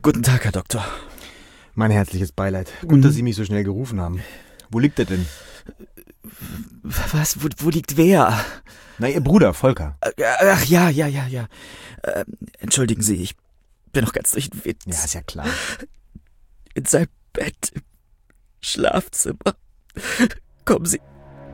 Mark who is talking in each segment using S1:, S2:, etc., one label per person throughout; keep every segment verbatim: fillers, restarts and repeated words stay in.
S1: Guten Tag, Herr Doktor.
S2: Mein herzliches Beileid. Gut, mhm. dass Sie mich so schnell gerufen haben. Wo liegt er denn?
S1: Was? Wo, wo liegt wer?
S2: Na, Ihr Bruder, Volker.
S1: Ach ja, ja, ja, ja. Äh, entschuldigen Sie, ich bin noch ganz durch den Wind.
S2: Ja, ist ja klar.
S1: In seinem Bett im Schlafzimmer. Kommen Sie.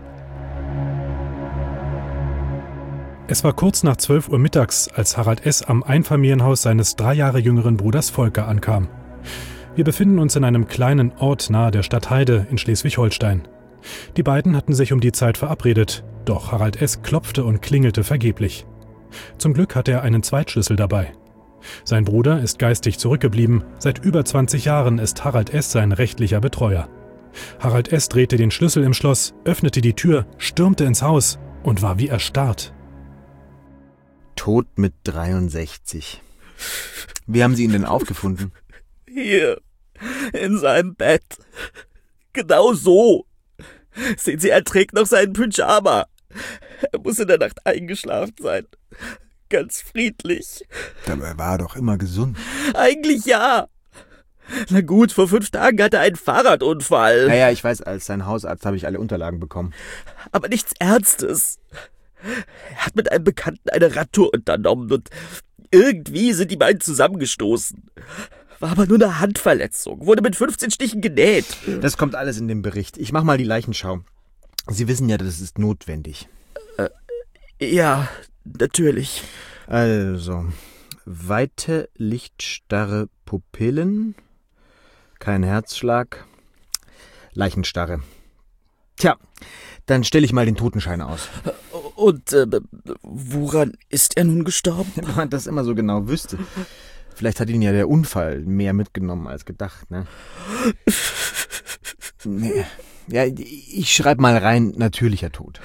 S3: Es war kurz nach zwölf Uhr mittags, als Harald S. am Einfamilienhaus seines drei Jahre jüngeren Bruders Volker ankam. Wir befinden uns in einem kleinen Ort nahe der Stadt Heide in Schleswig-Holstein. Die beiden hatten sich um die Zeit verabredet, doch Harald S. klopfte und klingelte vergeblich. Zum Glück hatte er einen Zweitschlüssel dabei. Sein Bruder ist geistig zurückgeblieben, seit über zwanzig Jahren ist Harald S. sein rechtlicher Betreuer. Harald S. drehte den Schlüssel im Schloss, öffnete die Tür, stürmte ins Haus und war wie erstarrt.
S2: Tot mit dreiundsechzig. Wie haben Sie ihn denn aufgefunden?
S1: Hier, in seinem Bett. Genau so. Sehen Sie, er trägt noch seinen Pyjama. Er muss in der Nacht eingeschlafen sein. Ganz friedlich.
S2: Dabei war er doch immer gesund.
S1: Eigentlich ja. Na gut, vor fünf Tagen hatte er einen Fahrradunfall.
S2: Naja, ich weiß, als sein Hausarzt habe ich alle Unterlagen bekommen.
S1: Aber nichts Ernstes. Er hat mit einem Bekannten eine Radtour unternommen und irgendwie sind die beiden zusammengestoßen. War aber nur eine Handverletzung, wurde mit fünfzehn Stichen genäht.
S2: Das kommt alles in dem Bericht. Ich mach mal die Leichenschau. Sie wissen ja, das ist notwendig.
S1: Äh, ja, natürlich.
S2: Also, weite, lichtstarre Pupillen, kein Herzschlag, Leichenstarre. Tja, dann stelle ich mal den Totenschein aus.
S1: Und äh, woran ist er nun gestorben?
S2: Wenn man das immer so genau wüsste. Vielleicht hat ihn ja der Unfall mehr mitgenommen als gedacht, ne? Nee. Ja, ich schreibe mal rein, natürlicher Tod.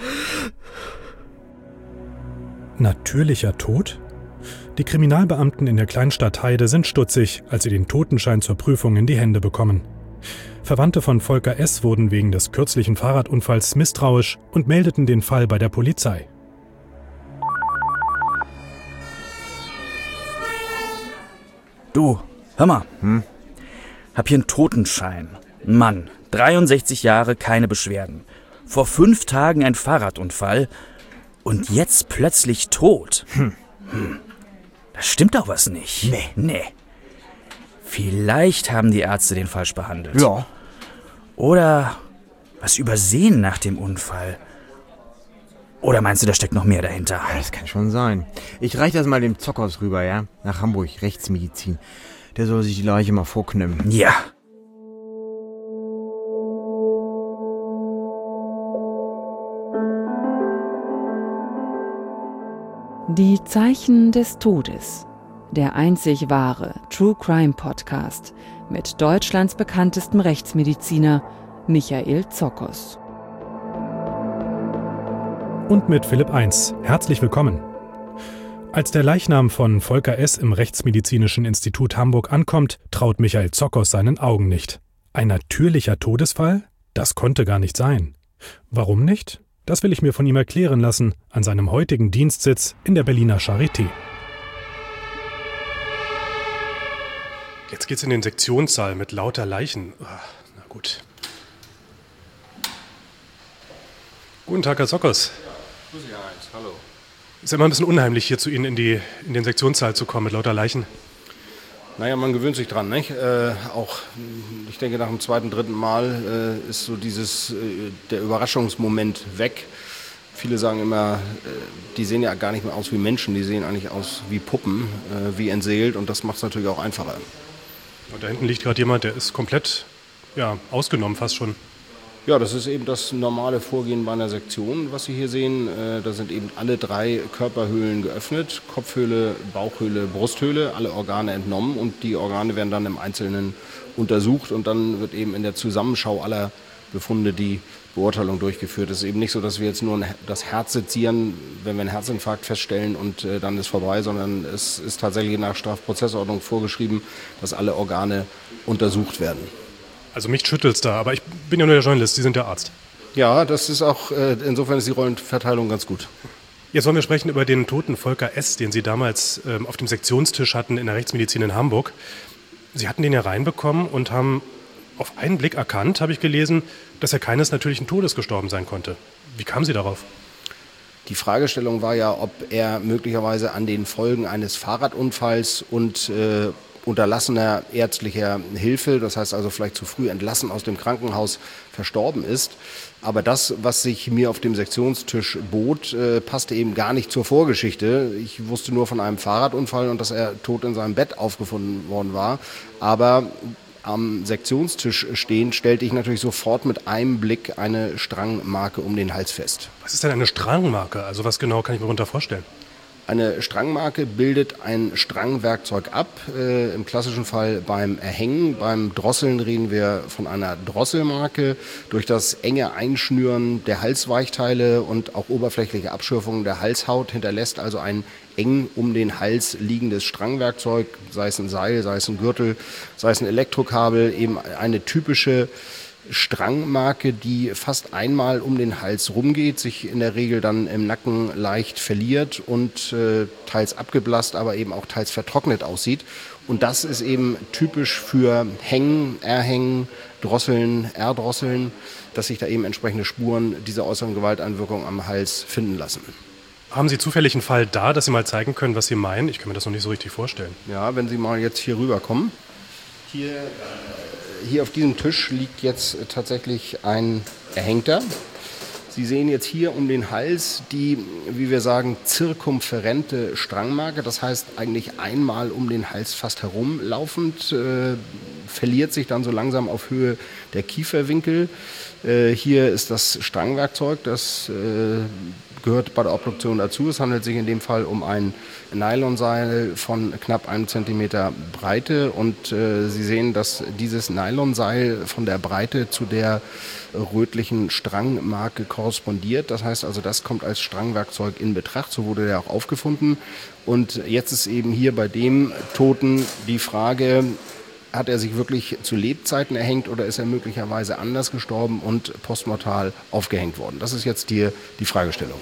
S3: Natürlicher Tod? Die Kriminalbeamten in der Kleinstadt Heide sind stutzig, als sie den Totenschein zur Prüfung in die Hände bekommen. Verwandte von Volker S. wurden wegen des kürzlichen Fahrradunfalls misstrauisch und meldeten den Fall bei der Polizei.
S1: Du, hör mal.
S2: Hm?
S1: Hab hier einen Totenschein. Mann, dreiundsechzig Jahre, keine Beschwerden. Vor fünf Tagen ein Fahrradunfall und jetzt plötzlich tot.
S2: Hm.
S1: Hm. Da stimmt doch was nicht.
S2: Nee.
S1: Nee. Vielleicht haben die Ärzte den falsch behandelt.
S2: Ja.
S1: Oder was übersehen nach dem Unfall. Oder meinst du, da steckt noch mehr dahinter?
S2: Ja, das kann schon sein. Ich reiche das mal dem Zockhaus rüber, ja? Nach Hamburg, Rechtsmedizin. Der soll sich die Leiche mal vorknimmen.
S1: Ja.
S4: Die Zeichen des Todes. Der einzig wahre True Crime Podcast mit Deutschlands bekanntestem Rechtsmediziner Michael Zockos.
S3: Und mit Philipp eins. Herzlich willkommen. Als der Leichnam von Volker S. im Rechtsmedizinischen Institut Hamburg ankommt, traut Michael Zockos seinen Augen nicht. Ein natürlicher Todesfall? Das konnte gar nicht sein. Warum nicht? Das will ich mir von ihm erklären lassen, an seinem heutigen Dienstsitz in der Berliner Charité.
S5: Jetzt geht's in den Sektionssaal mit lauter Leichen. Ach, na gut. Guten Tag, Herr Zockos.
S6: Grüß Sie, Herr Heinz. Hallo.
S5: Ist immer ein bisschen unheimlich, hier zu Ihnen in, die, in den Sektionssaal zu kommen mit lauter Leichen.
S6: Naja, man gewöhnt sich dran, nicht? Äh, auch, ich denke, nach dem zweiten, dritten Mal äh, ist so dieses, äh, der Überraschungsmoment weg. Viele sagen immer, äh, die sehen ja gar nicht mehr aus wie Menschen, die sehen eigentlich aus wie Puppen, äh, wie entseelt, und das macht es natürlich auch einfacher.
S5: Und da hinten liegt gerade jemand, der ist komplett ja, ausgenommen fast schon.
S6: Ja, das ist eben das normale Vorgehen bei einer Sektion, was Sie hier sehen. Äh, da sind eben alle drei Körperhöhlen geöffnet, Kopfhöhle, Bauchhöhle, Brusthöhle, alle Organe entnommen, und die Organe werden dann im Einzelnen untersucht, und dann wird eben in der Zusammenschau aller Befunde die Beurteilung durchgeführt. Es ist eben nicht so, dass wir jetzt nur das Herz sezieren, wenn wir einen Herzinfarkt feststellen, und äh, dann ist vorbei, sondern es ist tatsächlich nach Strafprozessordnung vorgeschrieben, dass alle Organe untersucht werden.
S5: Also mich schüttelt's da, aber ich bin ja nur der Journalist, Sie sind der Arzt.
S6: Ja, das ist auch, äh, insofern ist die Rollenverteilung ganz gut.
S5: Jetzt wollen wir sprechen über den toten Volker S., den Sie damals ähm, auf dem Sektionstisch hatten in der Rechtsmedizin in Hamburg. Sie hatten den ja reinbekommen und haben auf einen Blick erkannt, habe ich gelesen, dass er keines natürlichen Todes gestorben sein konnte. Wie kamen Sie darauf?
S6: Die Fragestellung war ja, ob er möglicherweise an den Folgen eines Fahrradunfalls und äh, unterlassener ärztlicher Hilfe, das heißt also vielleicht zu früh entlassen aus dem Krankenhaus, verstorben ist. Aber das, was sich mir auf dem Sektionstisch bot, äh, passte eben gar nicht zur Vorgeschichte. Ich wusste nur von einem Fahrradunfall und dass er tot in seinem Bett aufgefunden worden war. Aber am Sektionstisch stehend stellte ich natürlich sofort mit einem Blick eine Strangmarke um den Hals fest.
S5: Was ist denn eine Strangmarke? Also was genau kann ich mir darunter vorstellen?
S6: Eine Strangmarke bildet ein Strangwerkzeug ab, äh, im klassischen Fall beim Erhängen. Beim Drosseln reden wir von einer Drosselmarke. Durch das enge Einschnüren der Halsweichteile und auch oberflächliche Abschürfung der Halshaut hinterlässt also ein eng um den Hals liegendes Strangwerkzeug, sei es ein Seil, sei es ein Gürtel, sei es ein Elektrokabel, eben eine typische Strangmarke, die fast einmal um den Hals rumgeht, sich in der Regel dann im Nacken leicht verliert und äh, teils abgeblasst, aber eben auch teils vertrocknet aussieht. Und das ist eben typisch für Hängen, Erhängen, Drosseln, Erdrosseln, dass sich da eben entsprechende Spuren dieser äußeren Gewalteinwirkung am Hals finden lassen.
S5: Haben Sie zufällig einen Fall da, dass Sie mal zeigen können, was Sie meinen? Ich kann mir das noch nicht so richtig vorstellen.
S6: Ja, wenn Sie mal jetzt hier rüberkommen. Hier, hier auf diesem Tisch liegt jetzt tatsächlich ein Erhängter. Sie sehen jetzt hier um den Hals die, wie wir sagen, zirkumferente Strangmarke. Das heißt eigentlich einmal um den Hals fast herumlaufend, äh, verliert sich dann so langsam auf Höhe der Kieferwinkel. Äh, hier ist das Strangwerkzeug, das äh, gehört bei der Obduktion dazu. Es handelt sich in dem Fall um ein Nylonseil von knapp einem Zentimeter Breite und äh, Sie sehen, dass dieses Nylonseil von der Breite zu der rötlichen Strangmarke korrespondiert. Das heißt also, das kommt als Strangwerkzeug in Betracht. So wurde der auch aufgefunden. Und jetzt ist eben hier bei dem Toten die Frage, hat er sich wirklich zu Lebzeiten erhängt oder ist er möglicherweise anders gestorben und postmortal aufgehängt worden? Das ist jetzt die, die Fragestellung.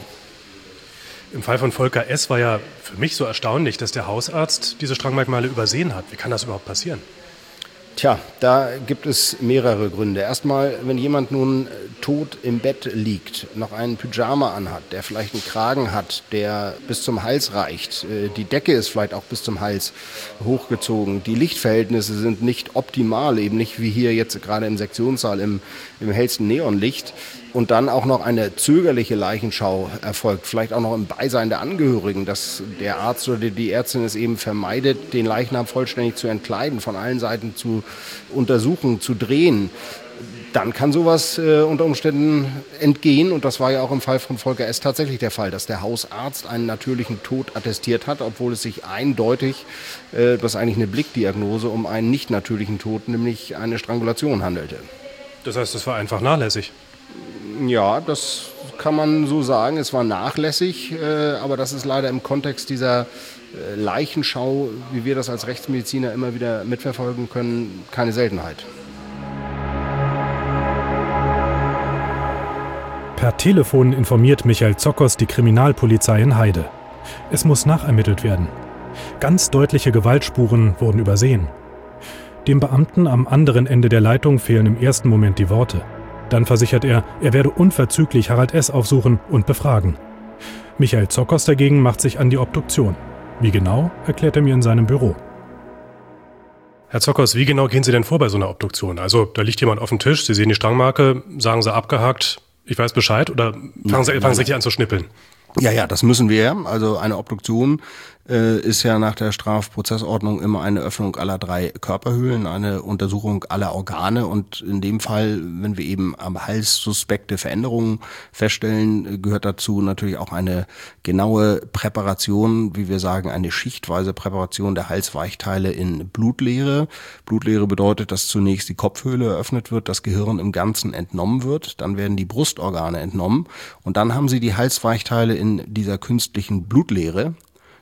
S5: Im Fall von Volker S. war ja für mich so erstaunlich, dass der Hausarzt diese Strangmerkmale übersehen hat. Wie kann das überhaupt passieren?
S6: Tja, da gibt es mehrere Gründe. Erstmal, wenn jemand nun tot im Bett liegt, noch einen Pyjama anhat, der vielleicht einen Kragen hat, der bis zum Hals reicht, die Decke ist vielleicht auch bis zum Hals hochgezogen, die Lichtverhältnisse sind nicht optimal, eben nicht wie hier jetzt gerade im Sektionssaal im, im hellsten Neonlicht, und dann auch noch eine zögerliche Leichenschau erfolgt, vielleicht auch noch im Beisein der Angehörigen, dass der Arzt oder die Ärztin es eben vermeidet, den Leichnam vollständig zu entkleiden, von allen Seiten zu untersuchen, zu drehen, dann kann sowas äh, unter Umständen entgehen. Und das war ja auch im Fall von Volker S. tatsächlich der Fall, dass der Hausarzt einen natürlichen Tod attestiert hat, obwohl es sich eindeutig, äh, das ist eigentlich eine Blickdiagnose, um einen nicht natürlichen Tod, nämlich eine Strangulation handelte.
S5: Das heißt, es war einfach nachlässig?
S6: Ja, das kann man so sagen. Es war nachlässig, äh, aber das ist leider im Kontext dieser äh, Leichenschau, wie wir das als Rechtsmediziner immer wieder mitverfolgen können, keine Seltenheit.
S3: Per Telefon informiert Michael Zokos die Kriminalpolizei in Heide. Es muss nachermittelt werden. Ganz deutliche Gewaltspuren wurden übersehen. Dem Beamten am anderen Ende der Leitung fehlen im ersten Moment die Worte. Dann versichert er, er werde unverzüglich Harald S. aufsuchen und befragen. Michael Zokos dagegen macht sich an die Obduktion. Wie genau, erklärt er mir in seinem Büro.
S5: Herr Zokos, wie genau gehen Sie denn vor bei so einer Obduktion? Also da liegt jemand auf dem Tisch, Sie sehen die Strangmarke, sagen Sie abgehakt, ich weiß Bescheid, oder fangen Sie, fangen Sie richtig an zu schnippeln?
S6: Ja, ja, das müssen wir. Also eine Obduktion äh, ist ja nach der Strafprozessordnung immer eine Öffnung aller drei Körperhöhlen, eine Untersuchung aller Organe. Und in dem Fall, wenn wir eben am Hals suspekte Veränderungen feststellen, gehört dazu natürlich auch eine genaue Präparation, wie wir sagen, eine schichtweise Präparation der Halsweichteile in Blutleere. Blutleere bedeutet, dass zunächst die Kopfhöhle eröffnet wird, das Gehirn im Ganzen entnommen wird, dann werden die Brustorgane entnommen und dann haben Sie die Halsweichteile in dieser künstlichen Blutleere.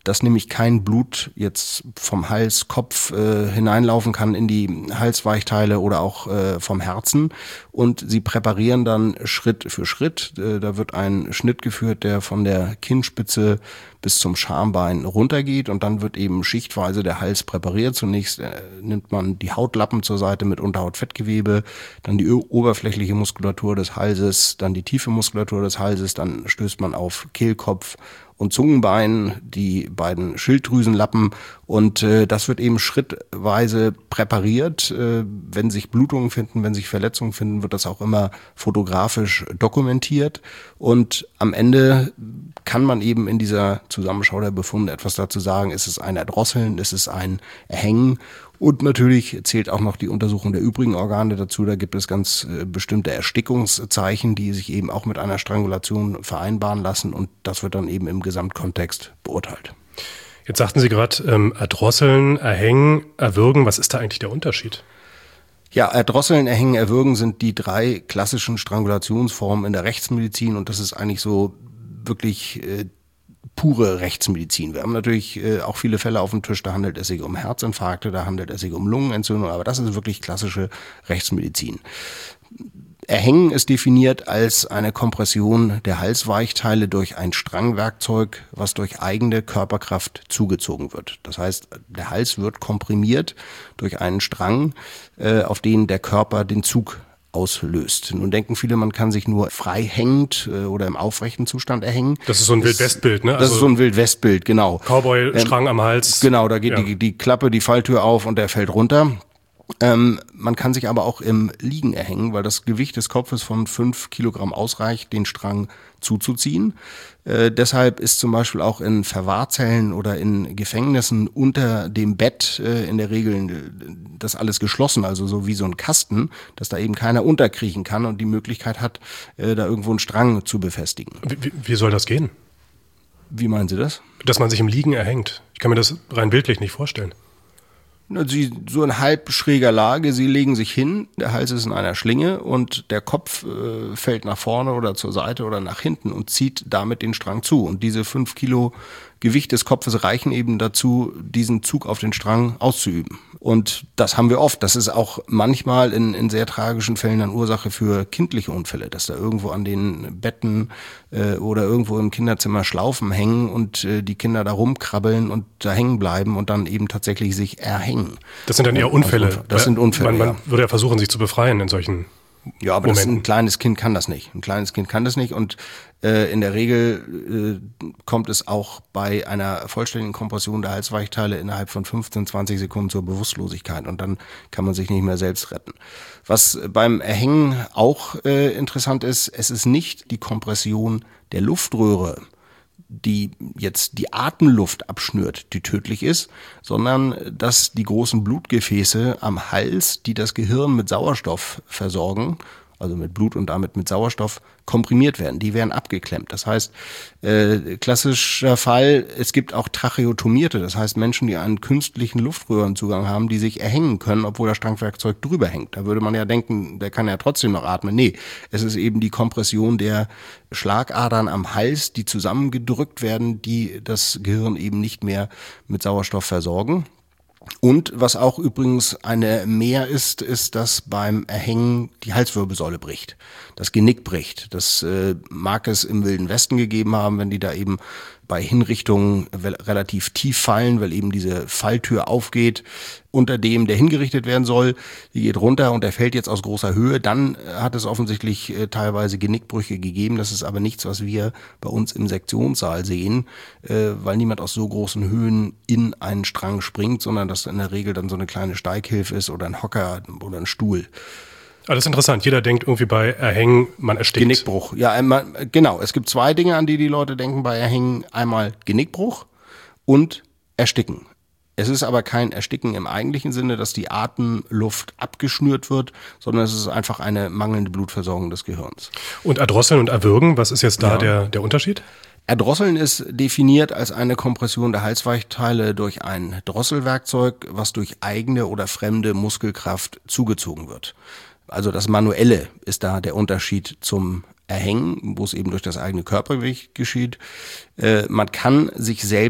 S6: dass nämlich kein Blut jetzt vom Hals, Kopf äh, hineinlaufen kann in die Halsweichteile oder auch äh, vom Herzen. Und sie präparieren dann Schritt für Schritt. Äh, da wird ein Schnitt geführt, der von der Kinnspitze bis zum Schambein runtergeht, und dann wird eben schichtweise der Hals präpariert. Zunächst äh, nimmt man die Hautlappen zur Seite mit Unterhautfettgewebe, dann die oberflächliche Muskulatur des Halses, dann die tiefe Muskulatur des Halses, dann stößt man auf Kehlkopf und Zungenbein, die beiden Schilddrüsenlappen, und äh, das wird eben schrittweise präpariert. Äh, wenn sich Blutungen finden, wenn sich Verletzungen finden, wird das auch immer fotografisch dokumentiert, und am Ende kann man eben in dieser Zusammenschau der Befunde etwas dazu sagen. Ist es ein Erdrosseln, ist es ein Erhängen? Und natürlich zählt auch noch die Untersuchung der übrigen Organe dazu. Da gibt es ganz äh, bestimmte Erstickungszeichen, die sich eben auch mit einer Strangulation vereinbaren lassen. Und das wird dann eben im Gesamtkontext beurteilt.
S5: Jetzt sagten Sie gerade, ähm, erdrosseln, erhängen, erwürgen. Was ist da eigentlich der Unterschied?
S6: Ja, erdrosseln, erhängen, erwürgen sind die drei klassischen Strangulationsformen in der Rechtsmedizin. Und das ist eigentlich so wirklich äh, pure Rechtsmedizin. Wir haben natürlich äh, auch viele Fälle auf dem Tisch, da handelt es sich um Herzinfarkte, da handelt es sich um Lungenentzündung, aber das ist wirklich klassische Rechtsmedizin. Erhängen ist definiert als eine Kompression der Halsweichteile durch ein Strangwerkzeug, was durch eigene Körperkraft zugezogen wird. Das heißt, der Hals wird komprimiert durch einen Strang, äh, auf den der Körper den Zug auslöst. Nun denken viele, man kann sich nur frei hängend äh, oder im aufrechten Zustand erhängen.
S5: Das ist so ein Wildwestbild, ne?
S6: Das also ist so ein Wildwestbild, genau.
S5: Cowboy-Strang ähm, am Hals.
S6: Genau, da geht
S5: ja.
S6: die, die Klappe, die Falltür auf und der fällt runter. Ähm, man kann sich aber auch im Liegen erhängen, weil das Gewicht des Kopfes von fünf Kilogramm ausreicht, den Strang zuzuziehen. Äh, deshalb ist zum Beispiel auch in Verwahrzellen oder in Gefängnissen unter dem Bett äh, in der Regel äh, das alles geschlossen, also so wie so ein Kasten, dass da eben keiner unterkriechen kann und die Möglichkeit hat, äh, da irgendwo einen Strang zu befestigen.
S5: Wie, wie soll das gehen?
S6: Wie meinen Sie das?
S5: Dass man sich im Liegen erhängt. Ich kann mir das rein bildlich nicht vorstellen.
S6: Sie, so in halb schräger Lage, sie legen sich hin, der Hals ist in einer Schlinge und der Kopf äh, fällt nach vorne oder zur Seite oder nach hinten und zieht damit den Strang zu. Und diese fünf Kilo Gewicht des Kopfes reichen eben dazu, diesen Zug auf den Strang auszuüben. Und das haben wir oft. Das ist auch manchmal in, in sehr tragischen Fällen dann Ursache für kindliche Unfälle, dass da irgendwo an den Betten äh, oder irgendwo im Kinderzimmer Schlaufen hängen und äh, die Kinder da rumkrabbeln und da hängen bleiben und dann eben tatsächlich sich erhängen.
S5: Das sind dann eher Unfälle.
S6: Das sind Unfälle,
S5: Man, man
S6: ja.
S5: würde ja versuchen, sich zu befreien in solchen
S6: Ja, aber das, ein kleines Kind kann das nicht. Ein kleines Kind kann das nicht und äh, in der Regel äh, kommt es auch bei einer vollständigen Kompression der Halsweichteile innerhalb von fünfzehn, zwanzig Sekunden zur Bewusstlosigkeit und dann kann man sich nicht mehr selbst retten. Was beim Erhängen auch äh, interessant ist, es ist nicht die Kompression der Luftröhre, die jetzt die Atemluft abschnürt, die tödlich ist, sondern dass die großen Blutgefäße am Hals, die das Gehirn mit Sauerstoff versorgen, also mit Blut und damit mit Sauerstoff, komprimiert werden. Die werden abgeklemmt. Das heißt, äh, klassischer Fall, es gibt auch Tracheotomierte, das heißt Menschen, die einen künstlichen Luftröhrenzugang haben, die sich erhängen können, obwohl das Strangwerkzeug drüber hängt. Da würde man ja denken, der kann ja trotzdem noch atmen. Nee, es ist eben die Kompression der Schlagadern am Hals, die zusammengedrückt werden, die das Gehirn eben nicht mehr mit Sauerstoff versorgen. Und was auch übrigens eine Mehr ist, ist, dass beim Erhängen die Halswirbelsäule bricht, das Genick bricht. Das äh, mag es im Wilden Westen gegeben haben, wenn die da eben bei Hinrichtungen relativ tief fallen, weil eben diese Falltür aufgeht, unter dem der hingerichtet werden soll, die geht runter und der fällt jetzt aus großer Höhe, dann hat es offensichtlich äh, teilweise Genickbrüche gegeben. Das ist aber nichts, was wir bei uns im Sektionssaal sehen, äh, weil niemand aus so großen Höhen in einen Strang springt, sondern dass in der Regel dann so eine kleine Steighilfe ist oder ein Hocker oder ein Stuhl.
S5: Alles interessant. Jeder denkt irgendwie bei Erhängen, man erstickt.
S6: Genickbruch. Ja, einmal, genau. Es gibt zwei Dinge, an die die Leute denken bei Erhängen. Einmal Genickbruch und Ersticken. Es ist aber kein Ersticken im eigentlichen Sinne, dass die Atemluft abgeschnürt wird, sondern es ist einfach eine mangelnde Blutversorgung des Gehirns.
S5: Und erdrosseln und erwürgen, was ist jetzt da
S6: ja.
S5: der, der Unterschied?
S6: Erdrosseln ist definiert als eine Kompression der Halsweichteile durch ein Drosselwerkzeug, was durch eigene oder fremde Muskelkraft zugezogen wird. Also das Manuelle ist da der Unterschied zum Erhängen, wo es eben durch das eigene Körpergewicht geschieht. Äh, man kann sich selbst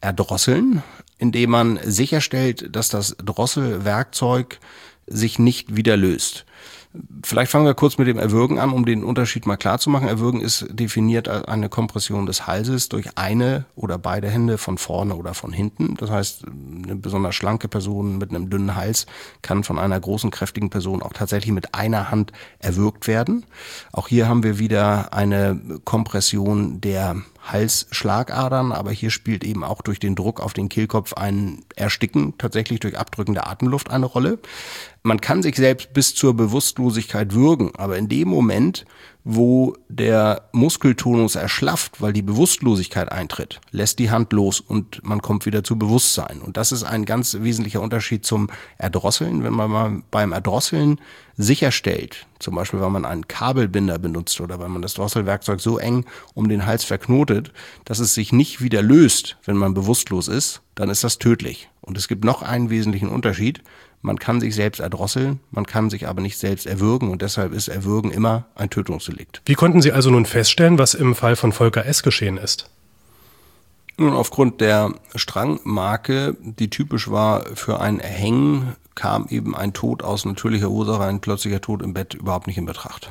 S6: erdrosseln, indem man sicherstellt, dass das Drosselwerkzeug sich nicht wieder löst. Vielleicht fangen wir kurz mit dem Erwürgen an, um den Unterschied mal klar zu machen. Erwürgen ist definiert als eine Kompression des Halses durch eine oder beide Hände von vorne oder von hinten. Das heißt, eine besonders schlanke Person mit einem dünnen Hals kann von einer großen, kräftigen Person auch tatsächlich mit einer Hand erwürgt werden. Auch hier haben wir wieder eine Kompression der Halsschlagadern, aber hier spielt eben auch durch den Druck auf den Kehlkopf ein Ersticken, tatsächlich durch Abdrücken der Atemluft, eine Rolle. Man kann sich selbst bis zur Bewusstlosigkeit würgen, aber in dem Moment, wo der Muskeltonus erschlafft, weil die Bewusstlosigkeit eintritt, lässt die Hand los und man kommt wieder zu Bewusstsein. Und das ist ein ganz wesentlicher Unterschied zum Erdrosseln. Wenn man mal beim Erdrosseln sicherstellt, zum Beispiel weil man einen Kabelbinder benutzt oder weil man das Drosselwerkzeug so eng um den Hals verknotet, dass es sich nicht wieder löst, wenn man bewusstlos ist, dann ist das tödlich. Und es gibt noch einen wesentlichen Unterschied. Man kann sich selbst erdrosseln, man kann sich aber nicht selbst erwürgen und deshalb ist Erwürgen immer ein Tötungsdelikt.
S5: Wie konnten Sie also nun feststellen, was im Fall von Volker S. geschehen ist?
S6: Nun, aufgrund der Strangmarke, die typisch war für ein Erhängen, kam eben ein Tod aus natürlicher Ursache, ein plötzlicher Tod im Bett überhaupt nicht in Betracht.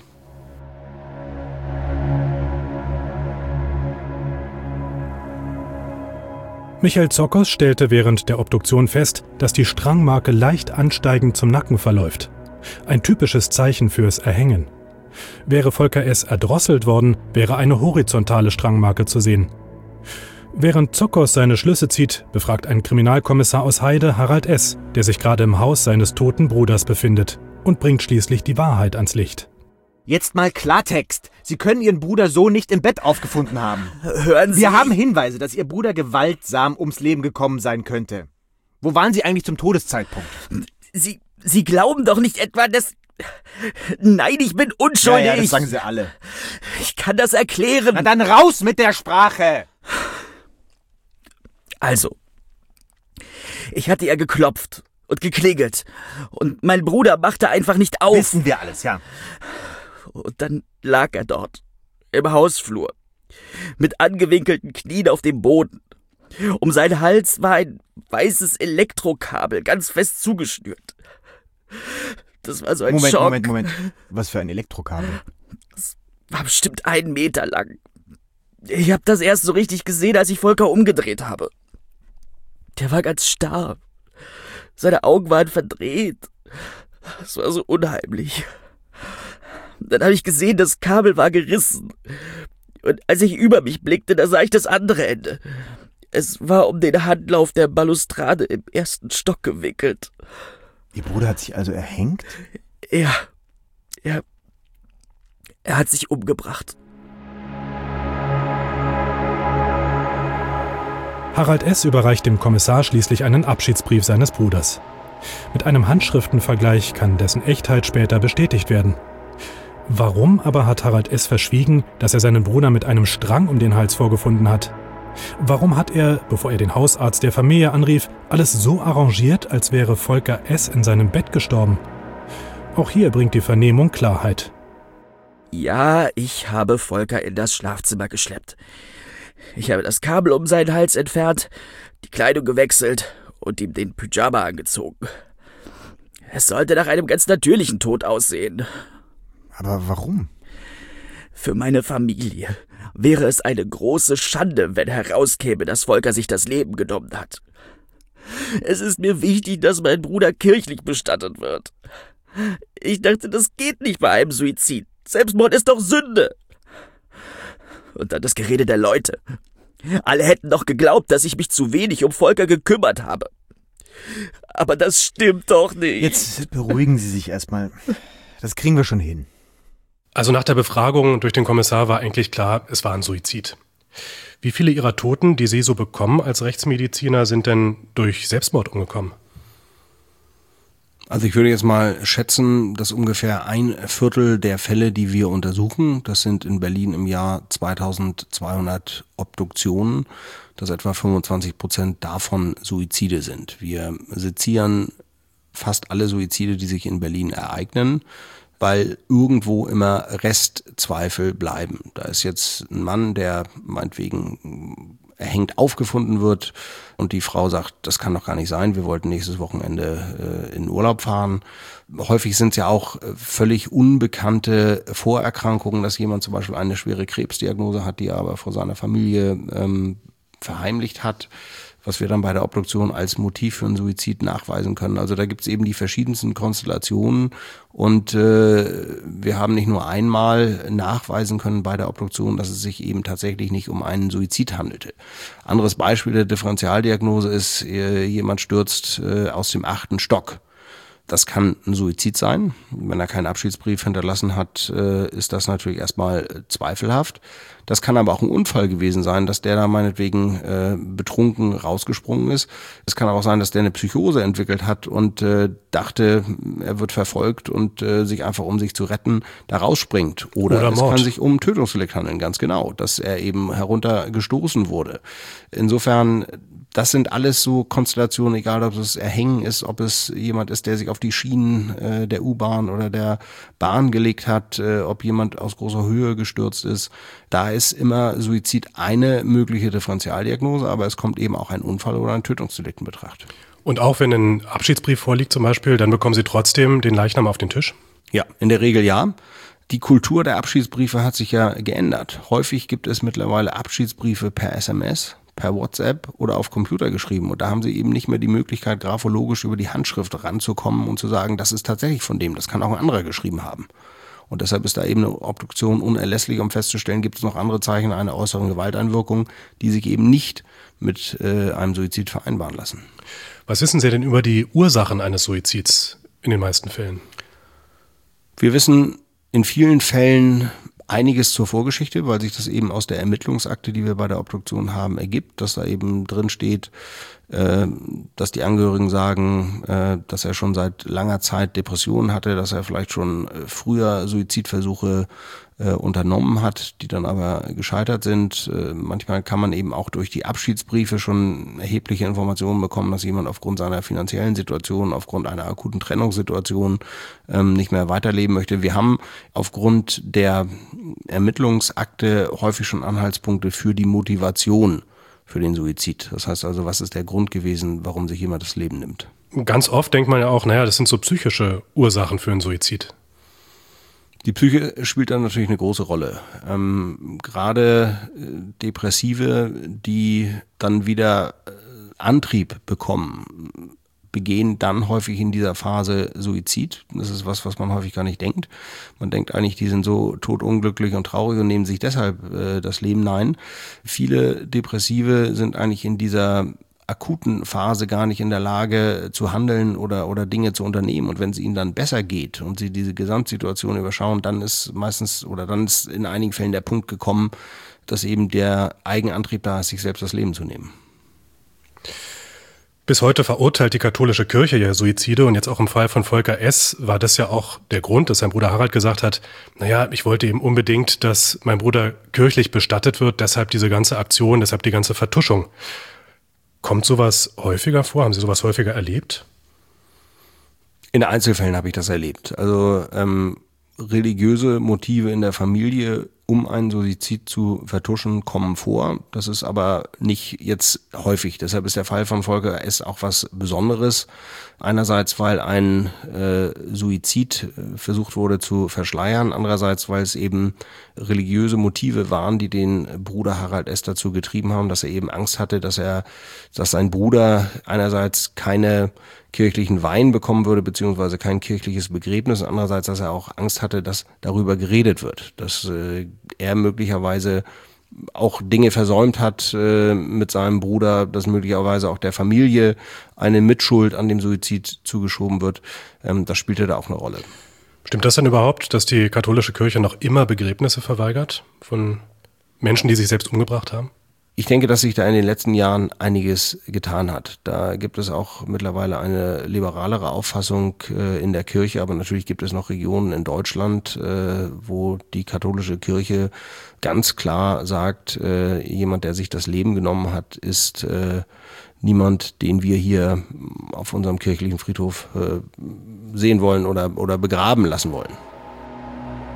S3: Michael Zockers stellte während der Obduktion fest, dass die Strangmarke leicht ansteigend zum Nacken verläuft. Ein typisches Zeichen fürs Erhängen. Wäre Volker S. erdrosselt worden, wäre eine horizontale Strangmarke zu sehen. Während Zockers seine Schlüsse zieht, befragt ein Kriminalkommissar aus Heide Harald S., der sich gerade im Haus seines toten Bruders befindet, und bringt schließlich die Wahrheit ans Licht.
S2: Jetzt mal Klartext. Sie können Ihren Bruder so nicht im Bett aufgefunden haben.
S1: Hören Sie...
S2: Wir haben Hinweise, dass Ihr Bruder gewaltsam ums Leben gekommen sein könnte. Wo waren Sie eigentlich zum Todeszeitpunkt?
S1: Sie, Sie glauben doch nicht etwa, dass... Nein, ich bin unschuldig.
S2: Ja, ja, das sagen Sie alle.
S1: Ich kann das erklären.
S2: Na dann raus mit der Sprache!
S1: Also, ich hatte ja geklopft und geklingelt und mein Bruder machte einfach nicht auf.
S2: Wissen wir alles, ja.
S1: Und dann lag er dort, im Hausflur, mit angewinkelten Knien auf dem Boden. Um seinen Hals war ein weißes Elektrokabel ganz fest zugeschnürt. Das war so ein
S2: Moment,
S1: Schock.
S2: Moment, Moment. Was für ein Elektrokabel?
S1: Das war bestimmt einen Meter lang. Ich habe das erst so richtig gesehen, als ich Volker umgedreht habe. Der war ganz starr. Seine Augen waren verdreht. Es war so unheimlich. Dann habe ich gesehen, das Kabel war gerissen. Und als ich über mich blickte, da sah ich das andere Ende. Es war um den Handlauf der Balustrade im ersten Stock gewickelt.
S2: Ihr Bruder hat sich also erhängt?
S1: Ja, er, er hat sich umgebracht.
S3: Harald S. überreicht dem Kommissar schließlich einen Abschiedsbrief seines Bruders. Mit einem Handschriftenvergleich kann dessen Echtheit später bestätigt werden. Warum aber hat Harald S. verschwiegen, dass er seinen Bruder mit einem Strang um den Hals vorgefunden hat? Warum hat er, bevor er den Hausarzt der Familie anrief, alles so arrangiert, als wäre Volker S. in seinem Bett gestorben? Auch hier bringt die Vernehmung Klarheit.
S1: Ja, ich habe Volker in das Schlafzimmer geschleppt. Ich habe das Kabel um seinen Hals entfernt, die Kleidung gewechselt und ihm den Pyjama angezogen. Es sollte nach einem ganz natürlichen Tod aussehen.
S2: Aber warum?
S1: Für meine Familie wäre es eine große Schande, wenn herauskäme, dass Volker sich das Leben genommen hat. Es ist mir wichtig, dass mein Bruder kirchlich bestattet wird. Ich dachte, das geht nicht bei einem Suizid. Selbstmord ist doch Sünde. Und dann das Gerede der Leute. Alle hätten doch geglaubt, dass ich mich zu wenig um Volker gekümmert habe. Aber das stimmt doch nicht.
S2: Jetzt beruhigen Sie sich erstmal. Das kriegen wir schon hin.
S5: Also nach der Befragung durch den Kommissar war eigentlich klar, es war ein Suizid. Wie viele Ihrer Toten, die Sie so bekommen als Rechtsmediziner, sind denn durch Selbstmord umgekommen?
S6: Also ich würde jetzt mal schätzen, dass ungefähr ein Viertel der Fälle, die wir untersuchen, das sind in Berlin im Jahr zweitausendzweihundert Obduktionen, dass etwa fünfundzwanzig Prozent davon Suizide sind. Wir sezieren fast alle Suizide, die sich in Berlin ereignen, weil irgendwo immer Restzweifel bleiben. Da ist jetzt ein Mann, der meinetwegen erhängt aufgefunden wird und die Frau sagt, das kann doch gar nicht sein, wir wollten nächstes Wochenende äh, in Urlaub fahren. Häufig sind es ja auch völlig unbekannte Vorerkrankungen, dass jemand zum Beispiel eine schwere Krebsdiagnose hat, die er aber vor seiner Familie ähm, verheimlicht hat, was wir dann bei der Obduktion als Motiv für einen Suizid nachweisen können. Also da gibt es eben die verschiedensten Konstellationen und äh, wir haben nicht nur einmal nachweisen können bei der Obduktion, dass es sich eben tatsächlich nicht um einen Suizid handelte. Anderes Beispiel der Differentialdiagnose ist, äh, jemand stürzt äh, aus dem achten Stock. Das kann ein Suizid sein. Wenn er keinen Abschiedsbrief hinterlassen hat, ist das natürlich erstmal zweifelhaft. Das kann aber auch ein Unfall gewesen sein, dass der da meinetwegen betrunken rausgesprungen ist. Es kann auch sein, dass der eine Psychose entwickelt hat und dachte, er wird verfolgt und sich einfach, um sich zu retten, da rausspringt. Oder, Oder es Mord. Kann sich um ein Tötungsdelikt handeln, ganz genau, dass er eben heruntergestoßen wurde. Insofern, das sind alles so Konstellationen, egal ob es Erhängen ist, ob es jemand ist, der sich auf die Schienen äh, der U-Bahn oder der Bahn gelegt hat, äh, ob jemand aus großer Höhe gestürzt ist. Da ist immer Suizid eine mögliche Differentialdiagnose, aber es kommt eben auch ein Unfall oder ein Tötungsdelikt in Betracht.
S5: Und auch wenn ein Abschiedsbrief vorliegt zum Beispiel, dann bekommen Sie trotzdem den Leichnam auf den Tisch?
S6: Ja, in der Regel ja. Die Kultur der Abschiedsbriefe hat sich ja geändert. Häufig gibt es mittlerweile Abschiedsbriefe per S M S, per WhatsApp oder auf Computer geschrieben. Und da haben sie eben nicht mehr die Möglichkeit, graphologisch über die Handschrift ranzukommen und zu sagen, das ist tatsächlich von dem, das kann auch ein anderer geschrieben haben. Und deshalb ist da eben eine Obduktion unerlässlich, um festzustellen, gibt es noch andere Zeichen einer äußeren Gewalteinwirkung, die sich eben nicht mit äh, einem Suizid vereinbaren lassen.
S5: Was wissen Sie denn über die Ursachen eines Suizids in den meisten Fällen?
S6: Wir wissen in vielen Fällen einiges zur Vorgeschichte, weil sich das eben aus der Ermittlungsakte, die wir bei der Obduktion haben, ergibt, dass da eben drin steht, äh, dass die Angehörigen sagen, äh, dass er schon seit langer Zeit Depressionen hatte, dass er vielleicht schon äh, früher Suizidversuche äh, unternommen hat, die dann aber gescheitert sind. Äh, manchmal kann man eben auch durch die Abschiedsbriefe schon erhebliche Informationen bekommen, dass jemand aufgrund seiner finanziellen Situation, aufgrund einer akuten Trennungssituation ähm, nicht mehr weiterleben möchte. Wir haben aufgrund der Ermittlungsakte häufig schon Anhaltspunkte für die Motivation für den Suizid. Das heißt also, was ist der Grund gewesen, warum sich jemand das Leben nimmt?
S5: Ganz oft denkt man ja auch, naja, das sind so psychische Ursachen für einen Suizid.
S6: Die Psyche spielt dann natürlich eine große Rolle. Ähm, gerade äh, Depressive, die dann wieder äh, Antrieb bekommen, begehen dann häufig in dieser Phase Suizid. Das ist was, was man häufig gar nicht denkt. Man denkt eigentlich, die sind so todunglücklich und traurig und nehmen sich deshalb äh, das Leben. Nein, viele Depressive sind eigentlich in dieser akuten Phase gar nicht in der Lage zu handeln oder oder Dinge zu unternehmen. Und wenn es ihnen dann besser geht und sie diese Gesamtsituation überschauen, dann ist meistens oder dann ist in einigen Fällen der Punkt gekommen, dass eben der Eigenantrieb da ist, sich selbst das Leben zu nehmen.
S5: Bis heute verurteilt die katholische Kirche ja Suizide und jetzt auch im Fall von Volker S. war das ja auch der Grund, dass sein Bruder Harald gesagt hat, naja, ich wollte eben unbedingt, dass mein Bruder kirchlich bestattet wird, deshalb diese ganze Aktion, deshalb die ganze Vertuschung. Kommt sowas häufiger vor? Haben Sie sowas häufiger erlebt?
S6: In Einzelfällen habe ich das erlebt. Also ähm, religiöse Motive in der Familie, um einen Suizid zu vertuschen, kommen vor. Das ist aber nicht jetzt häufig. Deshalb ist der Fall von Volker S. auch was Besonderes. Einerseits, weil ein äh, Suizid äh, versucht wurde zu verschleiern. Andererseits, weil es eben religiöse Motive waren, die den Bruder Harald S. dazu getrieben haben, dass er eben Angst hatte, dass er, dass sein Bruder einerseits keine kirchlichen Weihen bekommen würde, beziehungsweise kein kirchliches Begräbnis. Andererseits, dass er auch Angst hatte, dass darüber geredet wird, dass äh, er möglicherweise auch Dinge versäumt hat äh, mit seinem Bruder, dass möglicherweise auch der Familie eine Mitschuld an dem Suizid zugeschoben wird. Ähm, das spielte da auch eine Rolle.
S5: Stimmt das denn überhaupt, dass die katholische Kirche noch immer Begräbnisse verweigert von Menschen, die sich selbst umgebracht haben?
S6: Ich denke, dass sich da in den letzten Jahren einiges getan hat. Da gibt es auch mittlerweile eine liberalere Auffassung äh, in der Kirche, aber natürlich gibt es noch Regionen in Deutschland, äh, wo die katholische Kirche ganz klar sagt, äh, jemand, der sich das Leben genommen hat, ist äh, niemand, den wir hier auf unserem kirchlichen Friedhof äh, sehen wollen oder, oder begraben lassen wollen.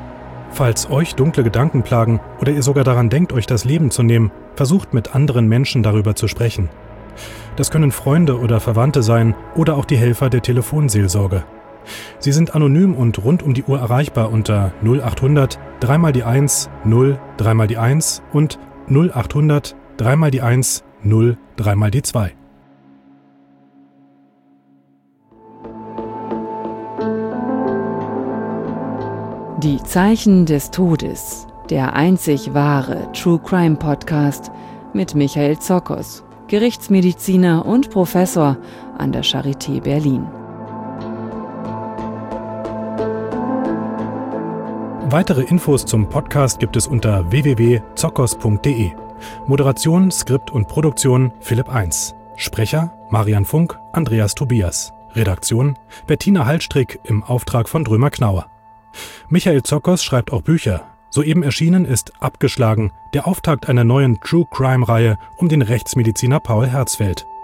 S3: Falls euch dunkle Gedanken plagen oder ihr sogar daran denkt, euch das Leben zu nehmen, versucht mit anderen Menschen darüber zu sprechen. Das können Freunde oder Verwandte sein oder auch die Helfer der Telefonseelsorge. Sie sind anonym und rund um die Uhr erreichbar unter null achthundert drei mal die eins null drei mal die eins und null achthundert drei mal die eins null drei mal die zwei.
S4: Die Zeichen des Todes, der einzig wahre True Crime Podcast mit Michael Zokos, Gerichtsmediziner und Professor an der Charité Berlin.
S3: Weitere Infos zum Podcast gibt es unter w w w punkt zokos punkt d e. Moderation, Skript und Produktion Philipp eins. Sprecher Marian Funk, Andreas Tobias. Redaktion Bettina Hallstrick im Auftrag von Drömer Knauer. Michael Zokos schreibt auch Bücher. Soeben erschienen ist Abgeschlagen, der Auftakt einer neuen True-Crime-Reihe um den Rechtsmediziner Paul Herzfeld.